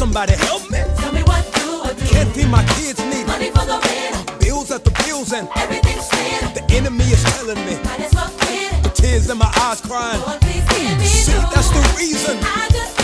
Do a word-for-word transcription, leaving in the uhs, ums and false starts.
Somebody help me. Tell me what do I do? Can't feed my kids, need money for the rent, bills after bills, and everything's spent. the enemy is telling me. Might as well quit. The tears in my eyes crying. Lord, please give me See, joy. that's the reason I just